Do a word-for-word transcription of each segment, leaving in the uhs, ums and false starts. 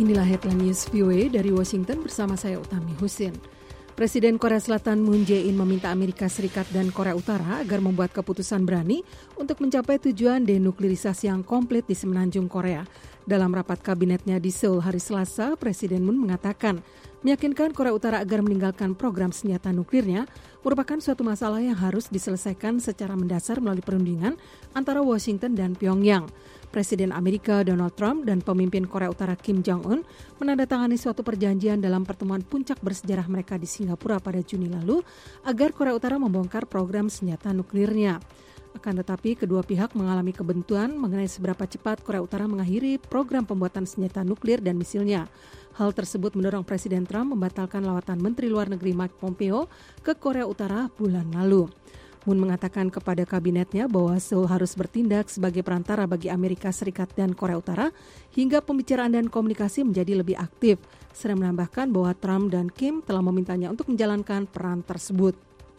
Inilah headline news V O A dari Washington bersama saya Utami Husin. Presiden Korea Selatan Moon Jae-in meminta Amerika Serikat dan Korea Utara agar membuat keputusan berani untuk mencapai tujuan denuklirisasi yang komplit di semenanjung Korea. Dalam rapat kabinetnya di Seoul hari Selasa, Presiden Moon mengatakan meyakinkan Korea Utara agar meninggalkan program senjata nuklirnya merupakan suatu masalah yang harus diselesaikan secara mendasar melalui perundingan antara Washington dan Pyongyang. Presiden Amerika Donald Trump dan pemimpin Korea Utara Kim Jong-un menandatangani suatu perjanjian dalam pertemuan puncak bersejarah mereka di Singapura pada Juni lalu agar Korea Utara membongkar program senjata nuklirnya. Akan tetapi kedua pihak mengalami kebentuan mengenai seberapa cepat Korea Utara mengakhiri program pembuatan senjata nuklir dan misilnya. Hal tersebut mendorong Presiden Trump membatalkan lawatan Menteri Luar Negeri Mike Pompeo ke Korea Utara bulan lalu. Moon mengatakan kepada kabinetnya bahwa Seoul harus bertindak sebagai perantara bagi Amerika Serikat dan Korea Utara hingga pembicaraan dan komunikasi menjadi lebih aktif. Serta menambahkan bahwa Trump dan Kim telah memintanya untuk menjalankan peran tersebut.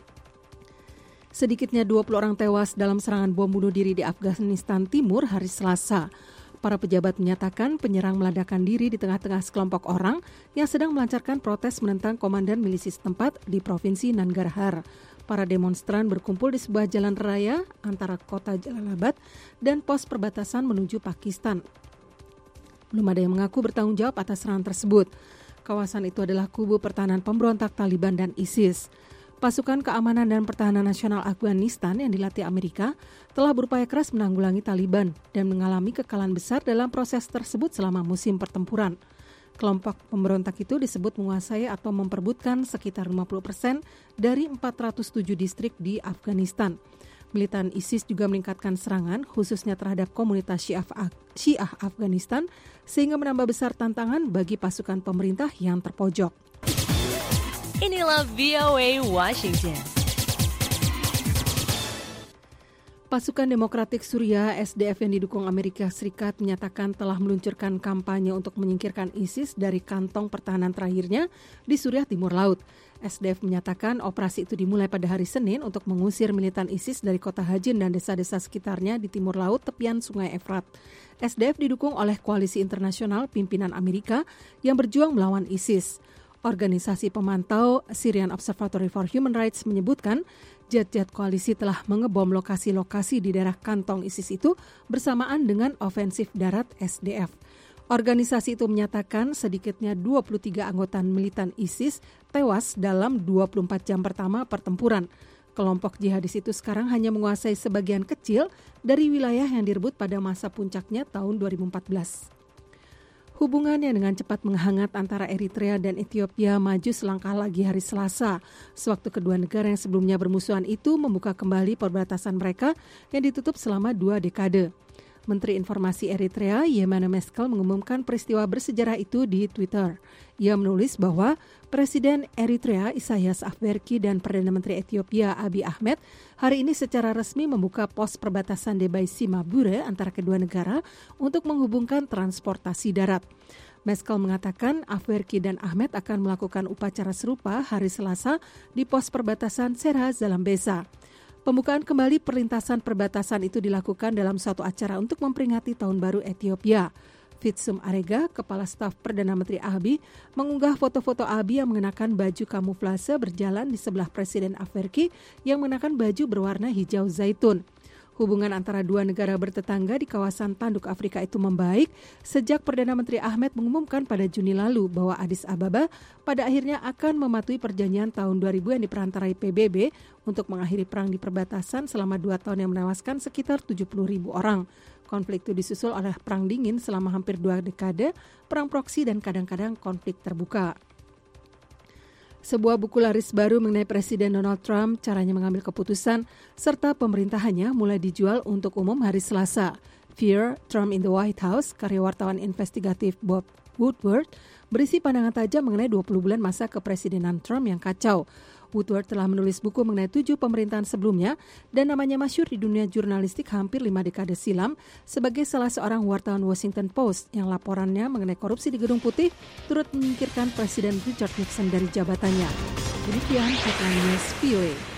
Sedikitnya dua puluh orang tewas dalam serangan bom bunuh diri di Afghanistan Timur hari Selasa. Para pejabat menyatakan penyerang meledakkan diri di tengah-tengah sekelompok orang yang sedang melancarkan protes menentang komandan milisi setempat di Provinsi Nangarhar. Para demonstran berkumpul di sebuah jalan raya antara kota Jalalabad dan pos perbatasan menuju Pakistan. Belum ada yang mengaku bertanggung jawab atas serangan tersebut. Kawasan itu adalah kubu pertahanan pemberontak Taliban dan ISIS. Pasukan Keamanan dan Pertahanan Nasional Afghanistan yang dilatih Amerika telah berupaya keras menanggulangi Taliban dan mengalami kekalahan besar dalam proses tersebut selama musim pertempuran. Kelompok pemberontak itu disebut menguasai atau memperebutkan sekitar lima puluh persen dari empat ratus tujuh distrik di Afghanistan. Militan ISIS juga meningkatkan serangan khususnya terhadap komunitas Syiah, Syiah Afghanistan sehingga menambah besar tantangan bagi pasukan pemerintah yang terpojok. Inilah V O A Washington. Pasukan Demokratik Suriah S D F yang didukung Amerika Serikat menyatakan telah meluncurkan kampanye untuk menyingkirkan ISIS dari kantong pertahanan terakhirnya di Suriah Timur Laut. S D F menyatakan operasi itu dimulai pada hari Senin untuk mengusir militan ISIS dari kota Hajin dan desa-desa sekitarnya di timur laut tepian Sungai Efrat. S D F didukung oleh koalisi internasional pimpinan Amerika yang berjuang melawan ISIS. Organisasi pemantau Syrian Observatory for Human Rights menyebutkan jet-jet koalisi telah mengebom lokasi-lokasi di daerah kantong ISIS itu bersamaan dengan ofensif darat S D F. Organisasi itu menyatakan sedikitnya dua puluh tiga anggota militan ISIS tewas dalam dua puluh empat jam pertama pertempuran. Kelompok jihadis itu sekarang hanya menguasai sebagian kecil dari wilayah yang direbut pada masa puncaknya tahun dua ribu empat belas. Hubungan yang dengan cepat menghangat antara Eritrea dan Ethiopia maju selangkah lagi hari Selasa, sewaktu kedua negara yang sebelumnya bermusuhan itu membuka kembali perbatasan mereka yang ditutup selama dua dekade. Menteri Informasi Eritrea Yemane Meskel mengumumkan peristiwa bersejarah itu di Twitter. Ia menulis bahwa Presiden Eritrea Isaias Afwerki dan Perdana Menteri Ethiopia Abiy Ahmed hari ini secara resmi membuka pos perbatasan Debai-Simabure antara kedua negara untuk menghubungkan transportasi darat. Meskel mengatakan Afwerki dan Ahmed akan melakukan upacara serupa hari Selasa di pos perbatasan Serha Zalambeza. Pembukaan kembali perlintasan perbatasan itu dilakukan dalam suatu acara untuk memperingati Tahun Baru Ethiopia. Fitsum Arega, Kepala Staf Perdana Menteri Abiy, mengunggah foto-foto Abiy yang mengenakan baju kamuflase berjalan di sebelah Presiden Afwerki yang mengenakan baju berwarna hijau zaitun. Hubungan antara dua negara bertetangga di kawasan tanduk Afrika itu membaik sejak Perdana Menteri Ahmed mengumumkan pada Juni lalu bahwa Addis Ababa pada akhirnya akan mematuhi perjanjian tahun dua ribu yang diperantarai P B B untuk mengakhiri perang di perbatasan selama dua tahun yang menewaskan sekitar tujuh puluh ribu orang. Konflik itu disusul oleh perang dingin selama hampir dua dekade, perang proksi dan kadang-kadang konflik terbuka. Sebuah buku laris baru mengenai Presiden Donald Trump, caranya mengambil keputusan, serta pemerintahannya mulai dijual untuk umum hari Selasa. Fear, Trump in the White House, karya wartawan investigatif Bob Woodward, berisi pandangan tajam mengenai dua puluh bulan masa kepresidenan Trump yang kacau. Woodward telah menulis buku mengenai tujuh pemerintahan sebelumnya dan namanya masyhur di dunia jurnalistik hampir lima dekade silam sebagai salah seorang wartawan Washington Post yang laporannya mengenai korupsi di Gedung Putih turut menyingkirkan Presiden Richard Nixon dari jabatannya. Demikian headline news V O A.